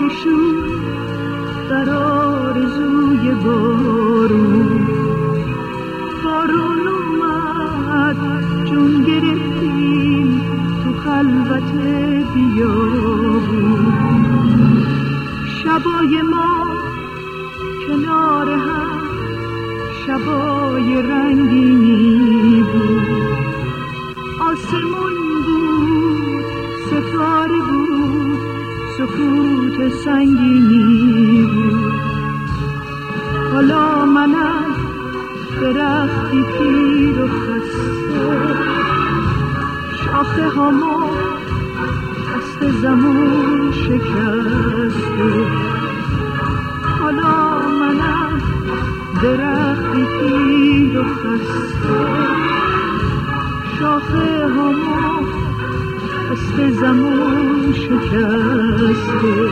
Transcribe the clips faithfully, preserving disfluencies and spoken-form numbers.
گشود در آرزوی بارون. بارون اومد جون گرفتیم تو خلوت بیابون. شبای ما کنار هم شبای رنگینی بود. آسمون بود، ستاره بود، سکوت سنگینی بود. حالا من از درختی پیر و خسته، شاخه هامو دست زمون شکسته. حالا من از درختی پیر و خسته، شاخه هامو دست زمون شکسته.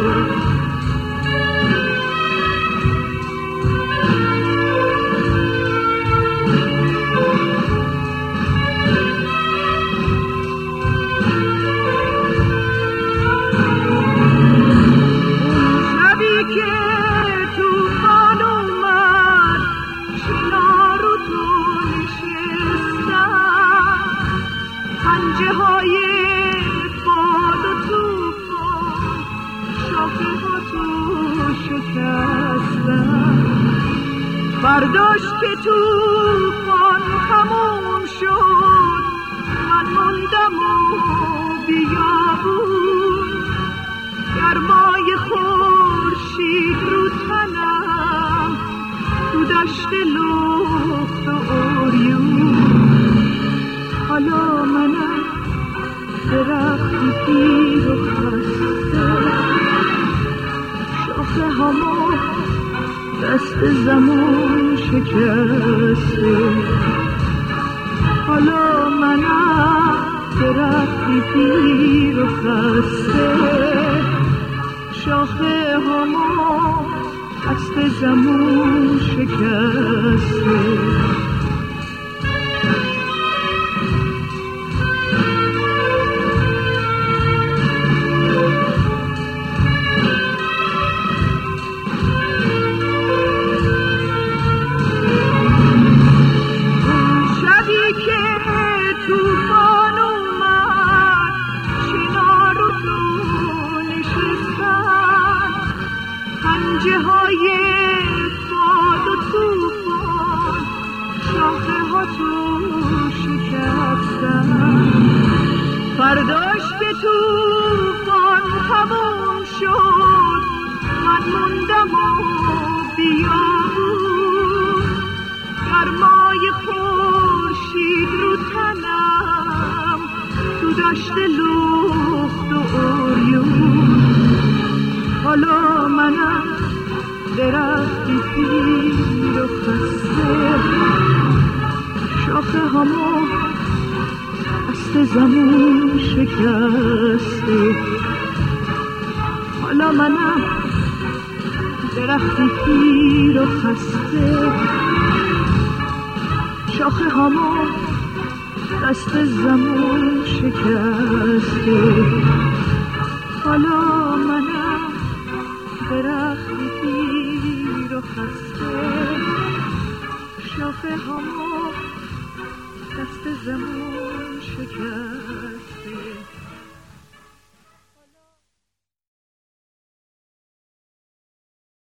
برداشت که توفان تموم شد، من موندم و بیابون. گرمای خورشید رو تنم، تو دشت لخت و عریون. حالا منم درختی پیر و خسته، شاخه هامو دست زمان شکسته. حالا منم درختی پیر و خسته، شاخه هامو دست زمان شکسته. پنجه های باد و توفان شاخه ها تو شکستن. فرداش که توفان تموم شد، من موندم و بیابون. گرمای خورشید رو تنم، تو دشت لخت و عریون. حالا منم درختی پیر و خسته، شاخه هامو دست زمون شکسته. حالا منم درختی پیر و خسته، شاخه هامو دست زمون شکسته. حالا منم درختی پیر و خسته، شاخه هامو دست زمون شکسته.